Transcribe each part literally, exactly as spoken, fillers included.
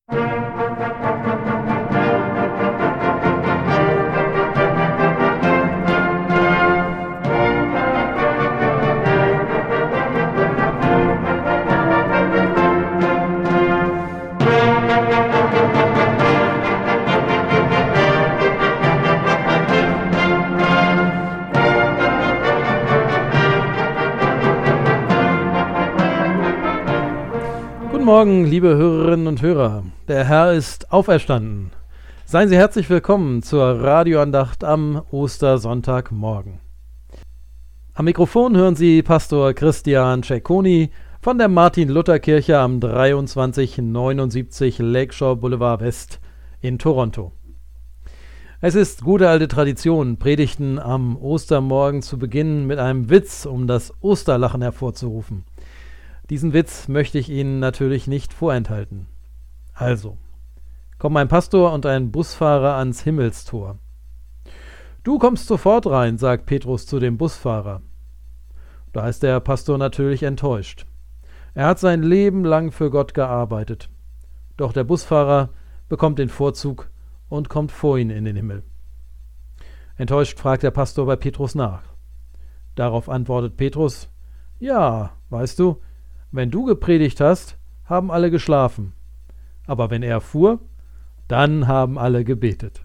Guten Morgen, liebe Hörerinnen und Hörer. Der Herr ist auferstanden. Seien Sie herzlich willkommen zur Radioandacht am Ostersonntagmorgen. Am Mikrofon hören Sie Pastor Christian Cecconi von der Martin-Luther-Kirche am dreiundzwanzig neunundsiebzig Lakeshore Boulevard West in Toronto. Es ist gute alte Tradition, Predigten am Ostermorgen zu beginnen mit einem Witz, um das Osterlachen hervorzurufen. Diesen Witz möchte ich Ihnen natürlich nicht vorenthalten. Also, kommen ein Pastor und ein Busfahrer ans Himmelstor. »Du kommst sofort rein«, sagt Petrus zu dem Busfahrer. Da ist der Pastor natürlich enttäuscht. Er hat sein Leben lang für Gott gearbeitet. Doch der Busfahrer bekommt den Vorzug und kommt vor ihn in den Himmel. Enttäuscht fragt der Pastor bei Petrus nach. Darauf antwortet Petrus: »Ja, weißt du, wenn du gepredigt hast, haben alle geschlafen. Aber wenn er fuhr, dann haben alle gebetet.«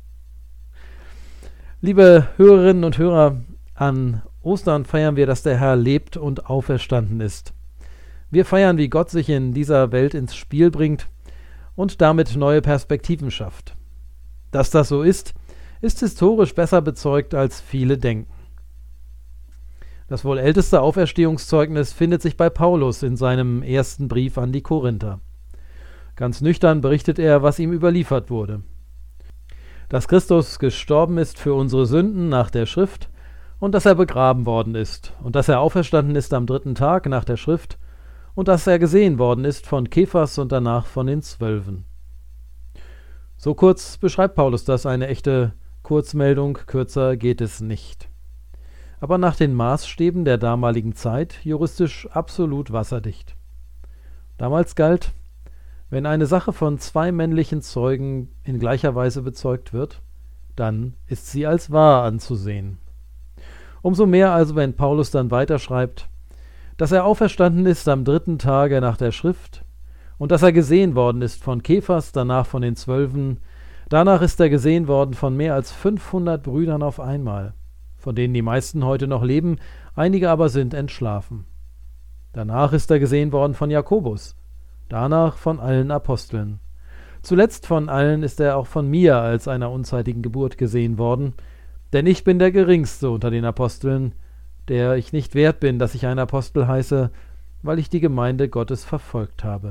Liebe Hörerinnen und Hörer, an Ostern feiern wir, dass der Herr lebt und auferstanden ist. Wir feiern, wie Gott sich in dieser Welt ins Spiel bringt und damit neue Perspektiven schafft. Dass das so ist, ist historisch besser bezeugt, als viele denken. Das wohl älteste Auferstehungszeugnis findet sich bei Paulus in seinem ersten Brief an die Korinther. Ganz nüchtern berichtet er, was ihm überliefert wurde. Dass Christus gestorben ist für unsere Sünden nach der Schrift und dass er begraben worden ist und dass er auferstanden ist am dritten Tag nach der Schrift und dass er gesehen worden ist von Kephas und danach von den Zwölfen. So kurz beschreibt Paulus das, eine echte Kurzmeldung, kürzer geht es nicht. Aber nach den Maßstäben der damaligen Zeit juristisch absolut wasserdicht. Damals galt, wenn eine Sache von zwei männlichen Zeugen in gleicher Weise bezeugt wird, dann ist sie als wahr anzusehen. Umso mehr also, wenn Paulus dann weiterschreibt, dass er auferstanden ist am dritten Tage nach der Schrift und dass er gesehen worden ist von Kephas, danach von den Zwölfen, danach ist er gesehen worden von mehr als fünfhundert Brüdern auf einmal, von denen die meisten heute noch leben, einige aber sind entschlafen. Danach ist er gesehen worden von Jakobus, danach von allen Aposteln. Zuletzt von allen ist er auch von mir als einer unzeitigen Geburt gesehen worden, denn ich bin der Geringste unter den Aposteln, der ich nicht wert bin, dass ich ein Apostel heiße, weil ich die Gemeinde Gottes verfolgt habe.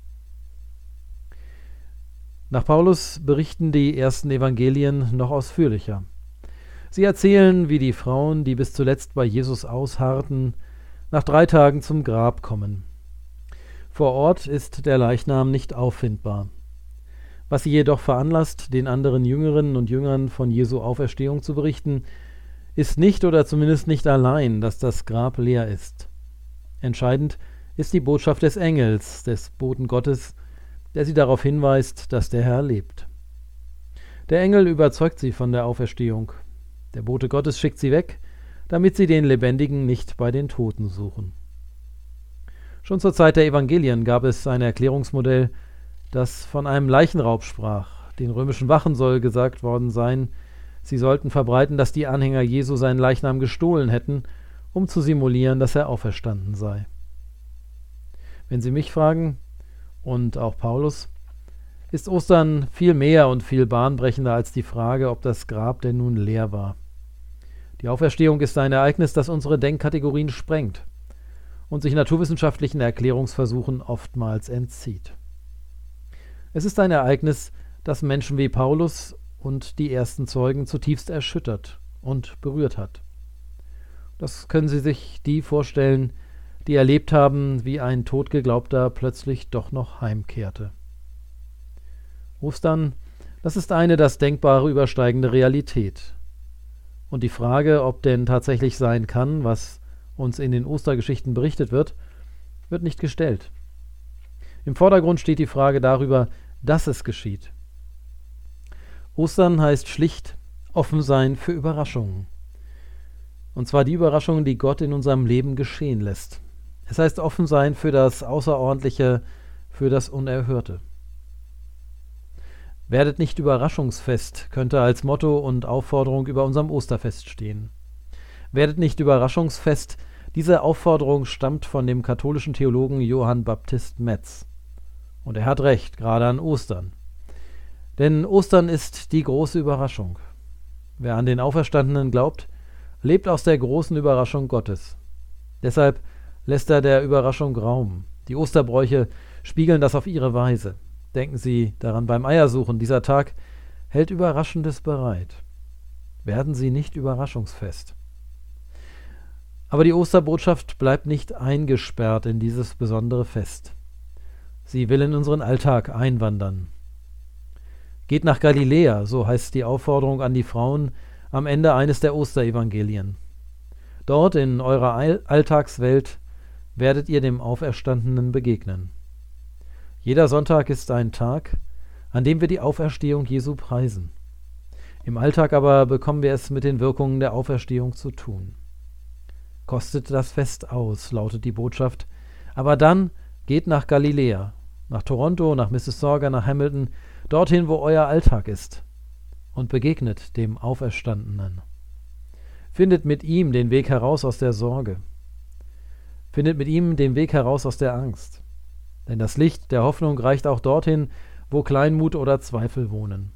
Nach Paulus berichten die ersten Evangelien noch ausführlicher. Sie erzählen, wie die Frauen, die bis zuletzt bei Jesus ausharrten, nach drei Tagen zum Grab kommen. Vor Ort ist der Leichnam nicht auffindbar. Was sie jedoch veranlasst, den anderen Jüngerinnen und Jüngern von Jesu Auferstehung zu berichten, ist nicht oder zumindest nicht allein, dass das Grab leer ist. Entscheidend ist die Botschaft des Engels, des Boten Gottes, der sie darauf hinweist, dass der Herr lebt. Der Engel überzeugt sie von der Auferstehung. Der Bote Gottes schickt sie weg, damit sie den Lebendigen nicht bei den Toten suchen. Schon zur Zeit der Evangelien gab es ein Erklärungsmodell, das von einem Leichenraub sprach. Den römischen Wachen soll gesagt worden sein, sie sollten verbreiten, dass die Anhänger Jesu seinen Leichnam gestohlen hätten, um zu simulieren, dass er auferstanden sei. Wenn Sie mich fragen, und auch Paulus, ist Ostern viel mehr und viel bahnbrechender als die Frage, ob das Grab denn nun leer war. Die Auferstehung ist ein Ereignis, das unsere Denkkategorien sprengt und sich naturwissenschaftlichen Erklärungsversuchen oftmals entzieht. Es ist ein Ereignis, das Menschen wie Paulus und die ersten Zeugen zutiefst erschüttert und berührt hat. Das können Sie sich die vorstellen, die erlebt haben, wie ein Totgeglaubter plötzlich doch noch heimkehrte. Ostern, das ist eine das Denkbare übersteigende Realität. Und die Frage, ob denn tatsächlich sein kann, was uns in den Ostergeschichten berichtet wird, wird nicht gestellt. Im Vordergrund steht die Frage darüber, dass es geschieht. Ostern heißt schlicht offen sein für Überraschungen. Und zwar die Überraschungen, die Gott in unserem Leben geschehen lässt. Es heißt offen sein für das Außerordentliche, für das Unerhörte. Werdet nicht überraschungsfest, könnte als Motto und Aufforderung über unserem Osterfest stehen. Werdet nicht überraschungsfest, diese Aufforderung stammt von dem katholischen Theologen Johann Baptist Metz. Und er hat recht, gerade an Ostern. Denn Ostern ist die große Überraschung. Wer an den Auferstandenen glaubt, lebt aus der großen Überraschung Gottes. Deshalb lässt er der Überraschung Raum. Die Osterbräuche spiegeln das auf ihre Weise. Denken Sie daran beim Eiersuchen. Dieser Tag hält Überraschendes bereit. Werden Sie nicht überraschungsfest. Aber die Osterbotschaft bleibt nicht eingesperrt in dieses besondere Fest. Sie will in unseren Alltag einwandern. Geht nach Galiläa, so heißt die Aufforderung an die Frauen am Ende eines der Osterevangelien. Dort in eurer Alltagswelt werdet ihr dem Auferstandenen begegnen. Jeder Sonntag ist ein Tag, an dem wir die Auferstehung Jesu preisen. Im Alltag aber bekommen wir es mit den Wirkungen der Auferstehung zu tun. Kostet das Fest aus, lautet die Botschaft, aber dann geht nach Galiläa, nach Toronto, nach Mississauga, nach Hamilton, dorthin, wo euer Alltag ist, und begegnet dem Auferstandenen. Findet mit ihm den Weg heraus aus der Sorge. Findet mit ihm den Weg heraus aus der Angst. Denn das Licht der Hoffnung reicht auch dorthin, wo Kleinmut oder Zweifel wohnen.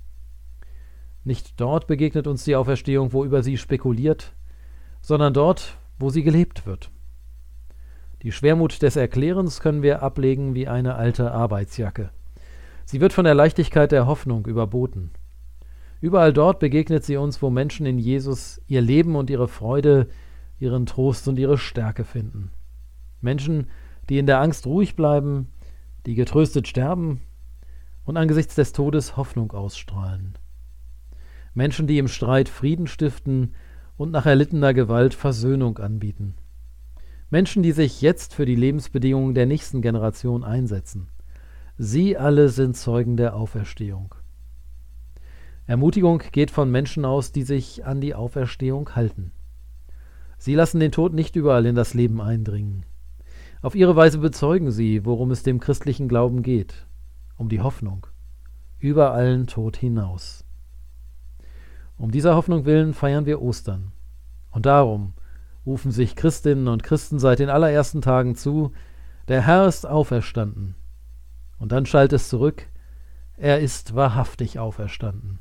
Nicht dort begegnet uns die Auferstehung, wo über sie spekuliert, sondern dort, wo sie gelebt wird. Die Schwermut des Erklärens können wir ablegen wie eine alte Arbeitsjacke. Sie wird von der Leichtigkeit der Hoffnung überboten. Überall dort begegnet sie uns, wo Menschen in Jesus ihr Leben und ihre Freude, ihren Trost und ihre Stärke finden. Menschen, die in der Angst ruhig bleiben, die getröstet sterben und angesichts des Todes Hoffnung ausstrahlen. Menschen, die im Streit Frieden stiften und nach erlittener Gewalt Versöhnung anbieten. Menschen, die sich jetzt für die Lebensbedingungen der nächsten Generation einsetzen. Sie alle sind Zeugen der Auferstehung. Ermutigung geht von Menschen aus, die sich an die Auferstehung halten. Sie lassen den Tod nicht überall in das Leben eindringen. Auf ihre Weise bezeugen sie, worum es dem christlichen Glauben geht, um die Hoffnung, über allen Tod hinaus. Um dieser Hoffnung willen feiern wir Ostern. Und darum rufen sich Christinnen und Christen seit den allerersten Tagen zu, der Herr ist auferstanden. Und dann schallt es zurück, er ist wahrhaftig auferstanden.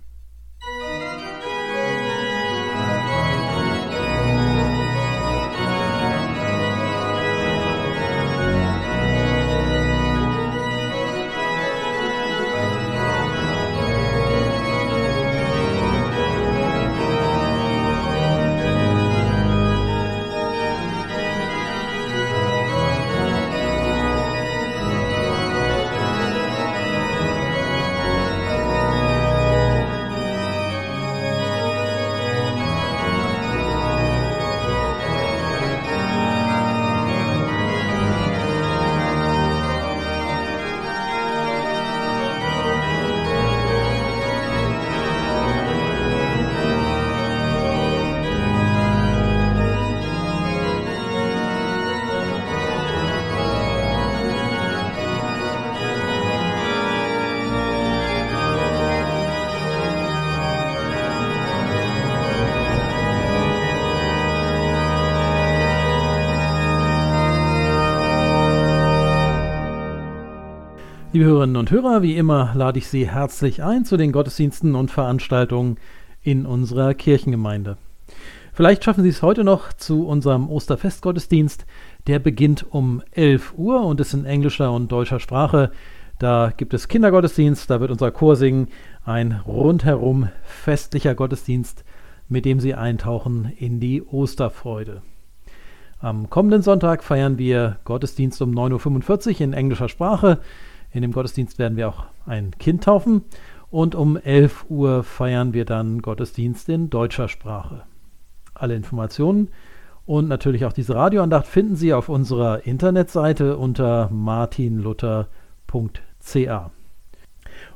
Liebe Hörerinnen und Hörer, wie immer lade ich Sie herzlich ein zu den Gottesdiensten und Veranstaltungen in unserer Kirchengemeinde. Vielleicht schaffen Sie es heute noch zu unserem Osterfestgottesdienst. Der beginnt um elf Uhr und ist in englischer und deutscher Sprache. Da gibt es Kindergottesdienst, da wird unser Chor singen. Ein rundherum festlicher Gottesdienst, mit dem Sie eintauchen in die Osterfreude. Am kommenden Sonntag feiern wir Gottesdienst um neun Uhr fünfundvierzig in englischer Sprache. In dem Gottesdienst werden wir auch ein Kind taufen. Und um elf Uhr feiern wir dann Gottesdienst in deutscher Sprache. Alle Informationen und natürlich auch diese Radioandacht finden Sie auf unserer Internetseite unter martinluther punkt c a.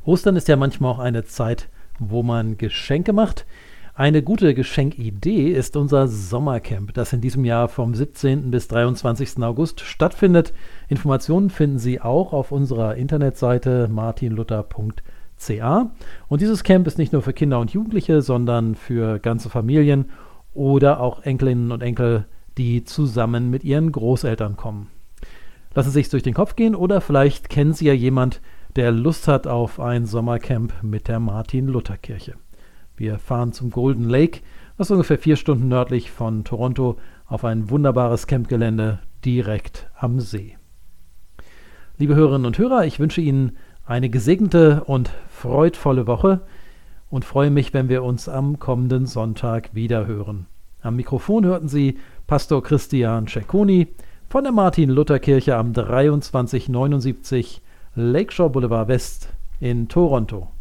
Ostern ist ja manchmal auch eine Zeit, wo man Geschenke macht. Eine gute Geschenkidee ist unser Sommercamp, das in diesem Jahr vom siebzehnten bis dreiundzwanzigsten August stattfindet. Informationen finden Sie auch auf unserer Internetseite martin luther punkt c a. Und dieses Camp ist nicht nur für Kinder und Jugendliche, sondern für ganze Familien oder auch Enkelinnen und Enkel, die zusammen mit ihren Großeltern kommen. Lassen Sie sich durch den Kopf gehen oder vielleicht kennen Sie ja jemand, der Lust hat auf ein Sommercamp mit der Martin-Luther-Kirche. Wir fahren zum Golden Lake, das ist ungefähr vier Stunden nördlich von Toronto, auf ein wunderbares Campgelände direkt am See. Liebe Hörerinnen und Hörer, ich wünsche Ihnen eine gesegnete und freudvolle Woche und freue mich, wenn wir uns am kommenden Sonntag wieder hören. Am Mikrofon hörten Sie Pastor Christian Cecconi von der Martin-Luther-Kirche am dreiundzwanzig neunundsiebzig Lakeshore Boulevard West in Toronto.